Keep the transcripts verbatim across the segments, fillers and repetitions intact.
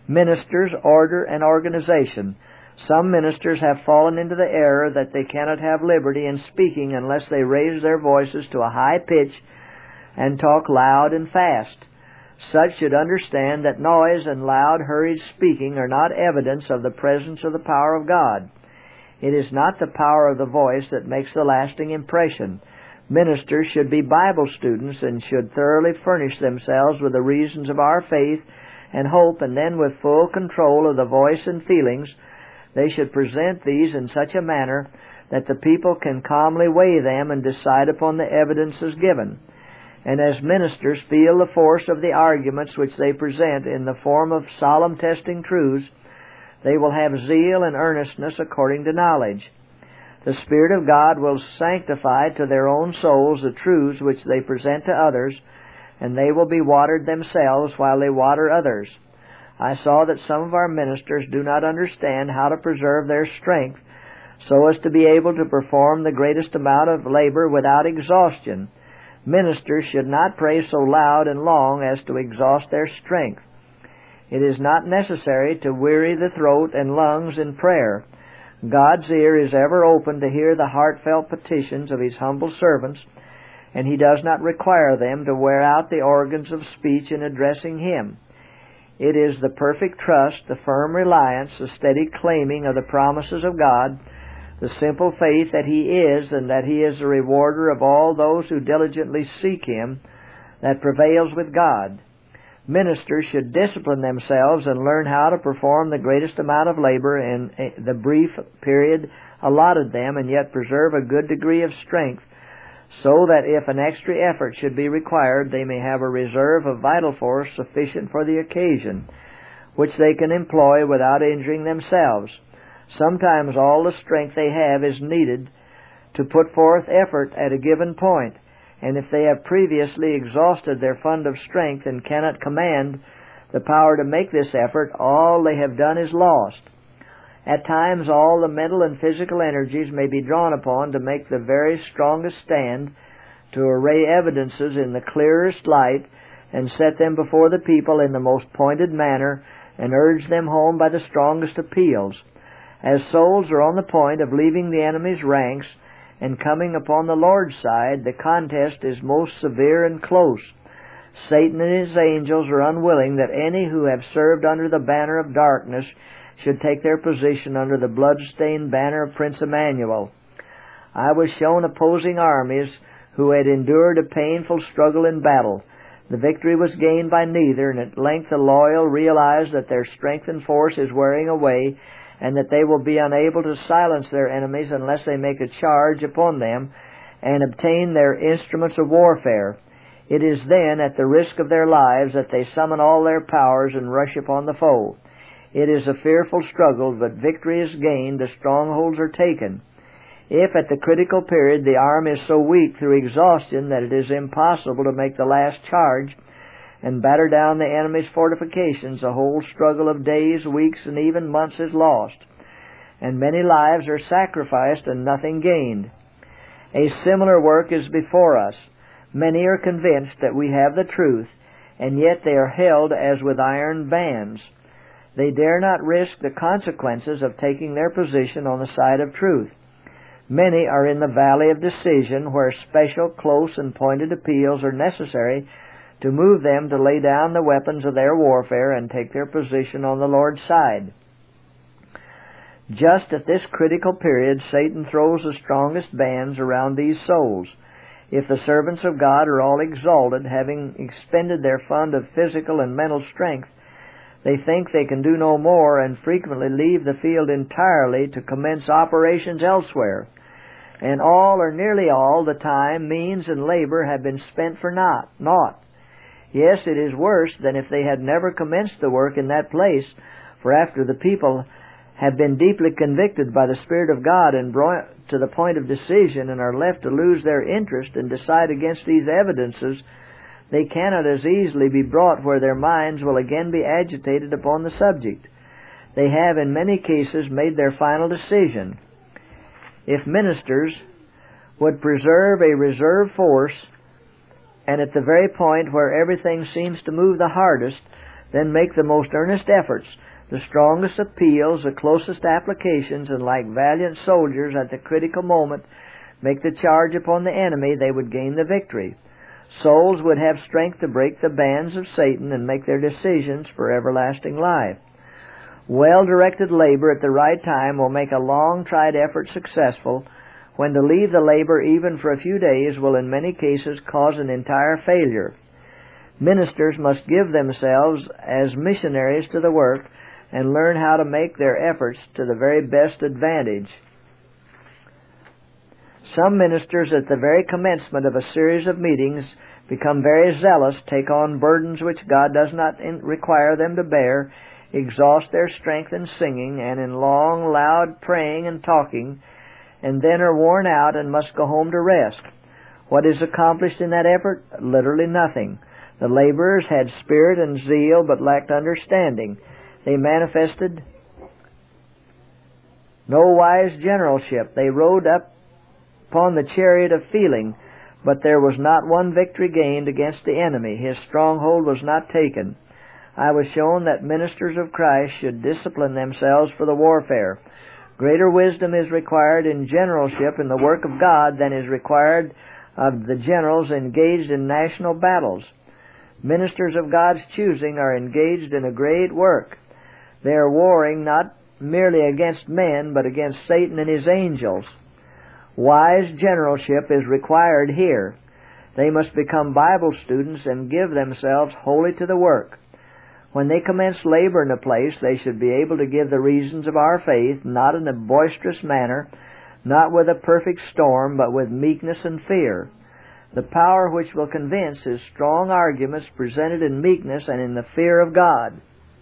Ministers, order, and organization. Some ministers have fallen into the error that they cannot have liberty in speaking unless they raise their voices to a high pitch and talk loud and fast. Such should understand that noise and loud, hurried speaking are not evidence of the presence or the power of God. It is not the power of the voice that makes the lasting impression. Ministers should be Bible students and should thoroughly furnish themselves with the reasons of our faith and hope, and then with full control of the voice and feelings, they should present these in such a manner that the people can calmly weigh them and decide upon the evidences given. And as ministers feel the force of the arguments which they present in the form of solemn testing truths, they will have zeal and earnestness according to knowledge. The Spirit of God will sanctify to their own souls the truths which they present to others, and they will be watered themselves while they water others. I saw that some of our ministers do not understand how to preserve their strength so as to be able to perform the greatest amount of labor without exhaustion. Ministers should not pray so loud and long as to exhaust their strength. It is not necessary to weary the throat and lungs in prayer. God's ear is ever open to hear the heartfelt petitions of His humble servants, and He does not require them to wear out the organs of speech in addressing Him. It is the perfect trust, the firm reliance, the steady claiming of the promises of God, the simple faith that He is and that He is the rewarder of all those who diligently seek Him, that prevails with God. Ministers should discipline themselves and learn how to perform the greatest amount of labor in the brief period allotted them, and yet preserve a good degree of strength, so that if an extra effort should be required, they may have a reserve of vital force sufficient for the occasion, which they can employ without injuring themselves. Sometimes all the strength they have is needed to put forth effort at a given point, and if they have previously exhausted their fund of strength and cannot command the power to make this effort, all they have done is lost. At times all the mental and physical energies may be drawn upon to make the very strongest stand, to array evidences in the clearest light, and set them before the people in the most pointed manner, and urge them home by the strongest appeals. As souls are on the point of leaving the enemy's ranks and coming upon the Lord's side, the contest is most severe and close. Satan and his angels are unwilling that any who have served under the banner of darkness should take their position under the blood-stained banner of Prince Emmanuel. I was shown opposing armies who had endured a painful struggle in battle. The victory was gained by neither, and at length the loyal realize that their strength and force is wearing away, and that they will be unable to silence their enemies unless they make a charge upon them and obtain their instruments of warfare. It is then, at the risk of their lives, that they summon all their powers and rush upon the foe. It is a fearful struggle, but victory is gained, the strongholds are taken. If at the critical period the arm is so weak through exhaustion that it is impossible to make the last charge and batter down the enemy's fortifications, the whole struggle of days, weeks, and even months is lost, and many lives are sacrificed and nothing gained. A similar work is before us. Many are convinced that we have the truth, and yet they are held as with iron bands. They dare not risk the consequences of taking their position on the side of truth. Many are in the valley of decision, where special, close, and pointed appeals are necessary to move them to lay down the weapons of their warfare and take their position on the Lord's side. Just at this critical period, Satan throws the strongest bands around these souls. If the servants of God are all exalted, having expended their fund of physical and mental strength, they think they can do no more, and frequently leave the field entirely to commence operations elsewhere. And all, or nearly all, the time, means, and labor have been spent for naught. naught. Yes, it is worse than if they had never commenced the work in that place, for after the people have been deeply convicted by the Spirit of God and brought to the point of decision and are left to lose their interest and decide against these evidences, they cannot as easily be brought where their minds will again be agitated upon the subject. They have in many cases made their final decision. If ministers would preserve a reserve force, and at the very point where everything seems to move the hardest, then make the most earnest efforts, the strongest appeals, the closest applications, and like valiant soldiers at the critical moment make the charge upon the enemy, they would gain the victory. Souls would have strength to break the bands of Satan and make their decisions for everlasting life. Well-directed labor at the right time will make a long-tried effort successful, when to leave the labor even for a few days will in many cases cause an entire failure. Ministers must give themselves as missionaries to the work and learn how to make their efforts to the very best advantage. Some ministers at the very commencement of a series of meetings become very zealous, take on burdens which God does not in- require them to bear, exhaust their strength in singing and in long, loud praying and talking, and then are worn out and must go home to rest. What is accomplished in that effort? Literally nothing. The laborers had spirit and zeal but lacked understanding. They manifested no wise generalship. They rode up upon the chariot of feeling, but there was not one victory gained against the enemy. His stronghold was not taken. I was shown that ministers of Christ should discipline themselves for the warfare. Greater wisdom is required in generalship in the work of God than is required of the generals engaged in national battles. Ministers of God's choosing are engaged in a great work. They are warring not merely against men, but against Satan and his angels. Wise generalship is required here. They must become Bible students and give themselves wholly to the work. When they commence labor in a place, they should be able to give the reasons of our faith, not in a boisterous manner, not with a perfect storm, but with meekness and fear. The power which will convince is strong arguments presented in meekness and in the fear of God.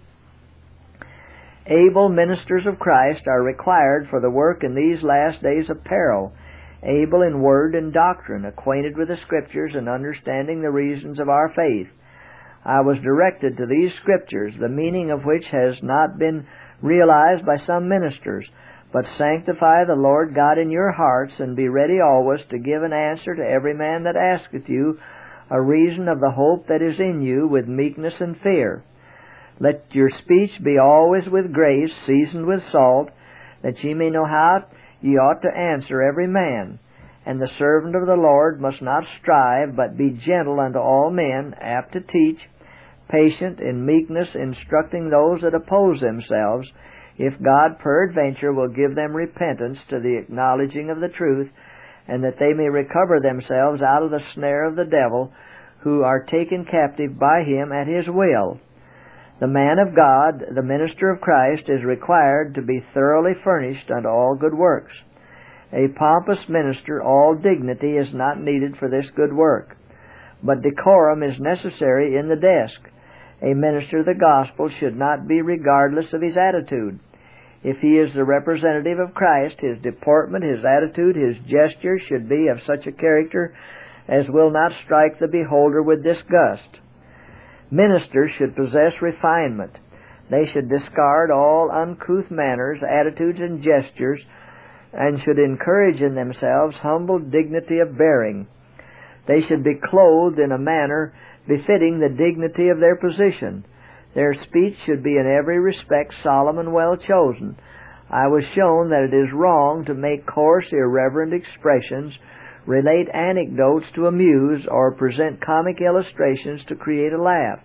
Able ministers of Christ are required for the work in these last days of peril, able in word and doctrine, acquainted with the Scriptures and understanding the reasons of our faith. I was directed to these Scriptures, the meaning of which has not been realized by some ministers. But sanctify the Lord God in your hearts, and be ready always to give an answer to every man that asketh you a reason of the hope that is in you, with meekness and fear. Let your speech be always with grace, seasoned with salt, that ye may know how ye ought to answer every man. And the servant of the Lord must not strive, but be gentle unto all men, apt to teach, patient in meekness, instructing those that oppose themselves, if God peradventure will give them repentance to the acknowledging of the truth, and that they may recover themselves out of the snare of the devil, who are taken captive by him at his will. The man of God, the minister of Christ, is required to be thoroughly furnished unto all good works. A pompous minister, all dignity is not needed for this good work, but decorum is necessary in the desk. A minister of the gospel should not be regardless of his attitude. If he is the representative of Christ, his deportment, his attitude, his gesture should be of such a character as will not strike the beholder with disgust. Ministers should possess refinement. They should discard all uncouth manners, attitudes, and gestures, and should encourage in themselves humble dignity of bearing. They should be clothed in a manner befitting the dignity of their position. Their speech should be in every respect solemn and well chosen. I was shown that it is wrong to make coarse, irreverent expressions, relate anecdotes to amuse, or present comic illustrations to create a laugh.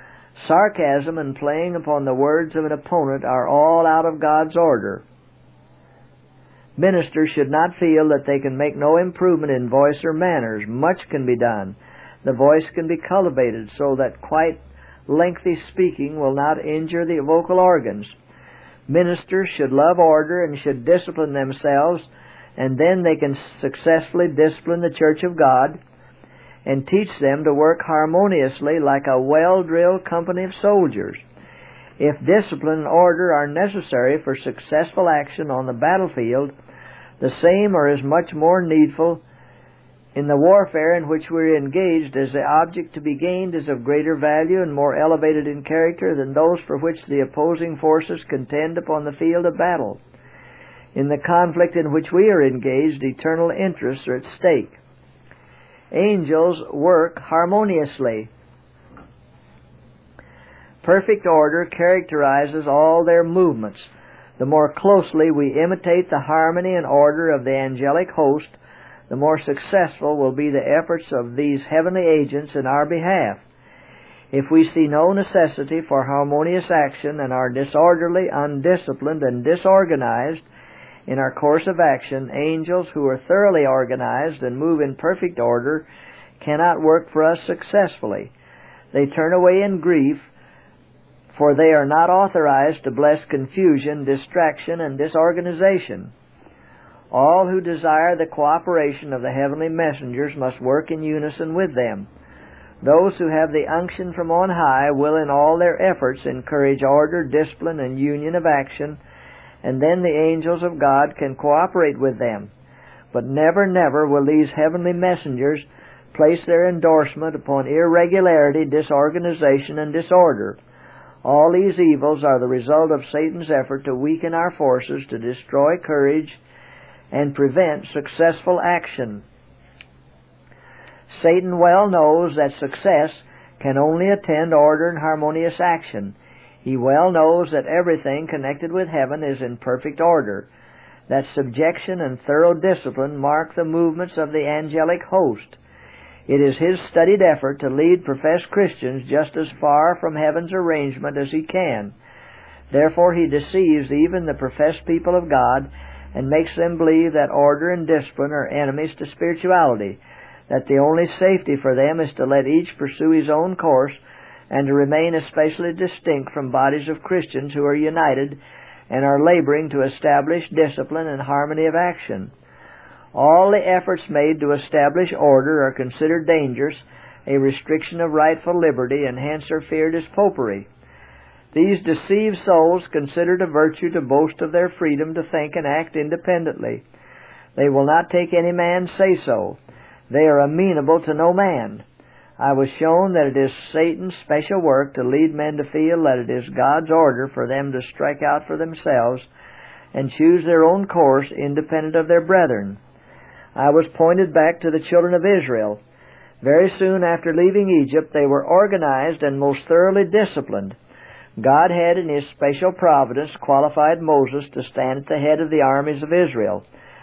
Sarcasm and playing upon the words of an opponent are all out of God's order. Ministers should not feel that they can make no improvement in voice or manners. Much can be done. The voice can be cultivated so that quite lengthy speaking will not injure the vocal organs. Ministers should love order and should discipline themselves, and then they can successfully discipline the church of God and teach them to work harmoniously like a well-drilled company of soldiers. If discipline and order are necessary for successful action on the battlefield, the same or as much more needful in the warfare in which we are engaged, as the object to be gained is of greater value and more elevated in character than those for which the opposing forces contend upon the field of battle. In the conflict in which we are engaged, eternal interests are at stake. Angels work harmoniously. Perfect order characterizes all their movements. The more closely we imitate the harmony and order of the angelic host, the more successful will be the efforts of these heavenly agents in our behalf. If we see no necessity for harmonious action and are disorderly, undisciplined, and disorganized in our course of action, angels who are thoroughly organized and move in perfect order cannot work for us successfully. They turn away in grief, for they are not authorized to bless confusion, distraction, and disorganization. All who desire the cooperation of the heavenly messengers must work in unison with them. Those who have the unction from on high will in all their efforts encourage order, discipline, and union of action, and then the angels of God can cooperate with them. But never, never will these heavenly messengers place their endorsement upon irregularity, disorganization, and disorder. All these evils are the result of Satan's effort to weaken our forces, to destroy courage, and prevent successful action. Satan well knows that success can only attend order and harmonious action. He well knows that everything connected with heaven is in perfect order, that subjection and thorough discipline mark the movements of the angelic host. It is his studied effort to lead professed Christians just as far from heaven's arrangement as he can. Therefore he deceives even the professed people of God and makes them believe that order and discipline are enemies to spirituality, that the only safety for them is to let each pursue his own course and to remain especially distinct from bodies of Christians who are united and are laboring to establish discipline and harmony of action. All the efforts made to establish order are considered dangerous, a restriction of rightful liberty, and hence are feared as popery. These deceived souls consider it a virtue to boast of their freedom to think and act independently. They will not take any man's say-so. They are amenable to no man. I was shown that it is Satan's special work to lead men to feel that it is God's order for them to strike out for themselves and choose their own course independent of their brethren. I was pointed back to the children of Israel. Very soon after leaving Egypt, they were organized and most thoroughly disciplined. God had, in His special providence, qualified Moses to stand at the head of the armies of Israel.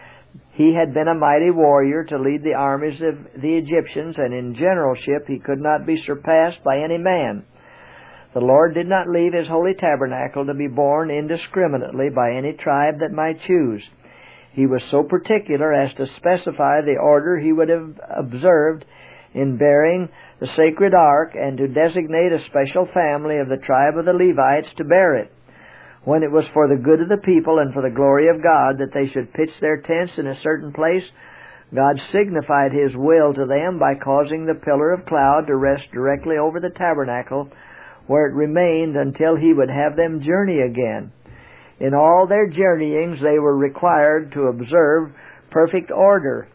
He had been a mighty warrior to lead the armies of the Egyptians, and in generalship he could not be surpassed by any man. The Lord did not leave His holy tabernacle to be borne indiscriminately by any tribe that might choose. He was so particular as to specify the order He would have observed in bearing the sacred ark, and to designate a special family of the tribe of the Levites to bear it. When it was for the good of the people and for the glory of God that they should pitch their tents in a certain place, God signified His will to them by causing the pillar of cloud to rest directly over the tabernacle, where it remained until He would have them journey again. In all their journeyings they were required to observe perfect order.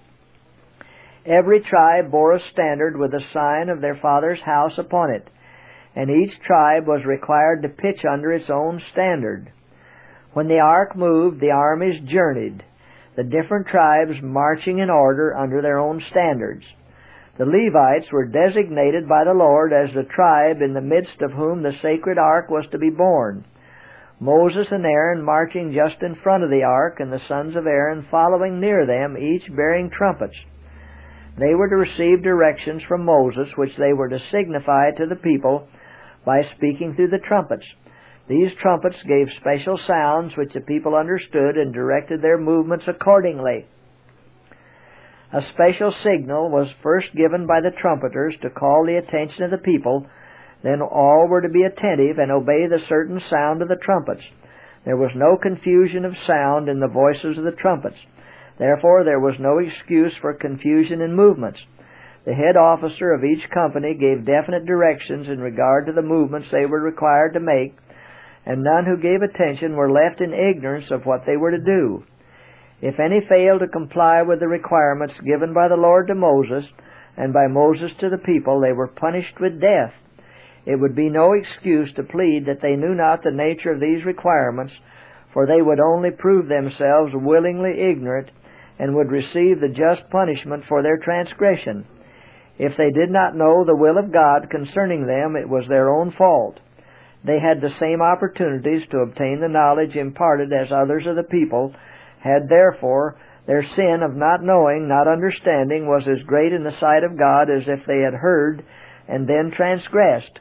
Every tribe bore a standard with the sign of their father's house upon it, and each tribe was required to pitch under its own standard. When the ark moved, the armies journeyed, the different tribes marching in order under their own standards. The Levites were designated by the Lord as the tribe in the midst of whom the sacred ark was to be borne. Moses and Aaron marching just in front of the ark, and the sons of Aaron following near them, each bearing trumpets. They were to receive directions from Moses, which they were to signify to the people by speaking through the trumpets. These trumpets gave special sounds which the people understood and directed their movements accordingly. A special signal was first given by the trumpeters to call the attention of the people. Then all were to be attentive and obey the certain sound of the trumpets. There was no confusion of sound in the voices of the trumpets. Therefore there was no excuse for confusion in movements. The head officer of each company gave definite directions in regard to the movements they were required to make, and none who gave attention were left in ignorance of what they were to do. If any failed to comply with the requirements given by the Lord to Moses, and by Moses to the people, they were punished with death. It would be no excuse to plead that they knew not the nature of these requirements, for they would only prove themselves willingly ignorant, and would receive the just punishment for their transgression. If they did not know the will of God concerning them, it was their own fault. they had the same opportunities to obtain the knowledge imparted as others of the people had. Therefore, their sin of not knowing, not understanding, was as great in the sight of God as if they had heard and then transgressed.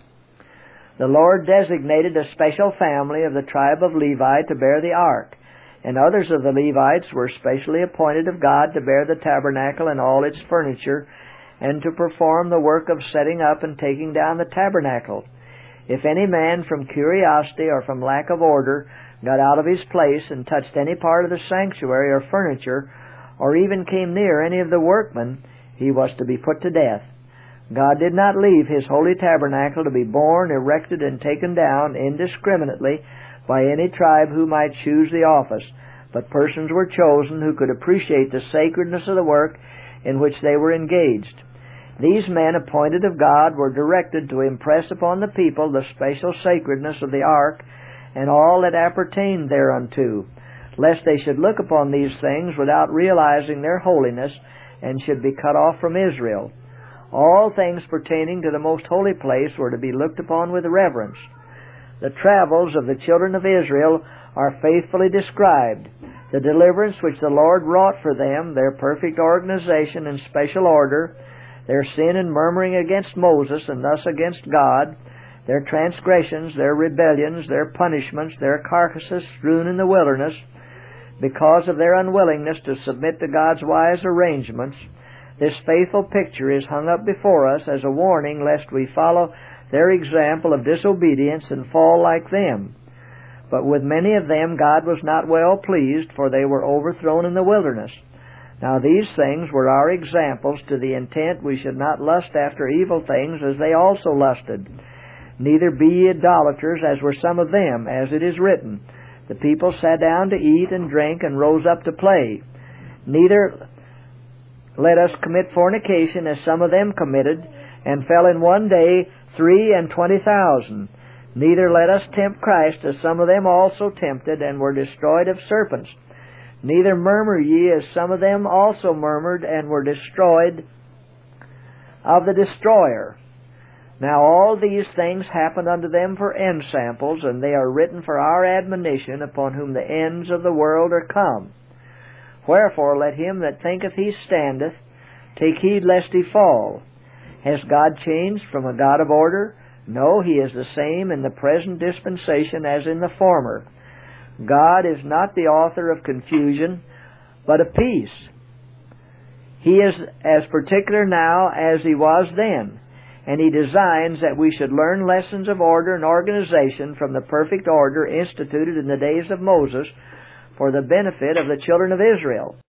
The Lord designated a special family of the tribe of Levi to bear the ark, and others of the Levites were specially appointed of God to bear the tabernacle and all its furniture, and to perform the work of setting up and taking down the tabernacle. If any man from curiosity or from lack of order got out of his place and touched any part of the sanctuary or furniture, or even came near any of the workmen, he was to be put to death. God did not leave His holy tabernacle to be borne, erected, and taken down indiscriminately by any tribe who might choose the office, but persons were chosen who could appreciate the sacredness of the work in which they were engaged. These men appointed of God were directed to impress upon the people the special sacredness of the ark and all that appertained thereunto, lest they should look upon these things without realizing their holiness and should be cut off from Israel. All things pertaining to the most holy place were to be looked upon with reverence. The travels of the children of Israel are faithfully described. The deliverance which the Lord wrought for them, their perfect organization and special order, their sin and murmuring against Moses and thus against God, their transgressions, their rebellions, their punishments, their carcasses strewn in the wilderness, because of their unwillingness to submit to God's wise arrangements, this faithful picture is hung up before us as a warning lest we follow their example of disobedience and fall like them. But with many of them God was not well pleased, for they were overthrown in the wilderness. Now these things were our examples, to the intent we should not lust after evil things as they also lusted. Neither be ye idolaters, as were some of them, as it is written, the people sat down to eat and drink and rose up to play. Neither let us commit fornication, as some of them committed, and fell in one day three and twenty thousand. Neither let us tempt Christ, as some of them also tempted, and were destroyed of serpents. Neither murmur ye, as some of them also murmured, and were destroyed of the destroyer. Now all these things happened unto them for ensamples, and they are written for our admonition, upon whom the ends of the world are come. Wherefore let him that thinketh he standeth take heed lest he fall. Has God changed from a God of order? No, He is the same in the present dispensation as in the former. God is not the author of confusion, but of peace. He is as particular now as He was then, and He designs that we should learn lessons of order and organization from the perfect order instituted in the days of Moses, for the benefit of the children of Israel.